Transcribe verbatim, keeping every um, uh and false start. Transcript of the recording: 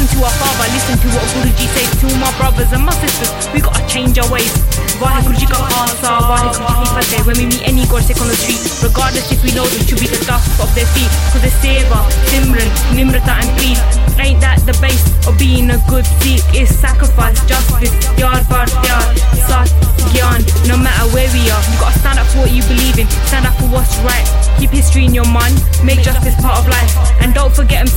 to our father, listen to what Guruji says. To my brothers and my sisters, we gotta change our ways. Vaheguru Ji ka Khalsa, Vaheguru Ji ki Fateh. When we meet any Gursikh on the street, regardless if we know them, should be the dust of their feet. Cause they seva, Simran, Nimrata and Preet. Ain't that the base of being a good Sikh? Is sacrifice, justice, Pyar bar pyar, Sat Gyan. No matter where we are, you gotta stand up for what you believe in. Stand up for what's right. Keep history in your mind, make justice part of life. And don't forget them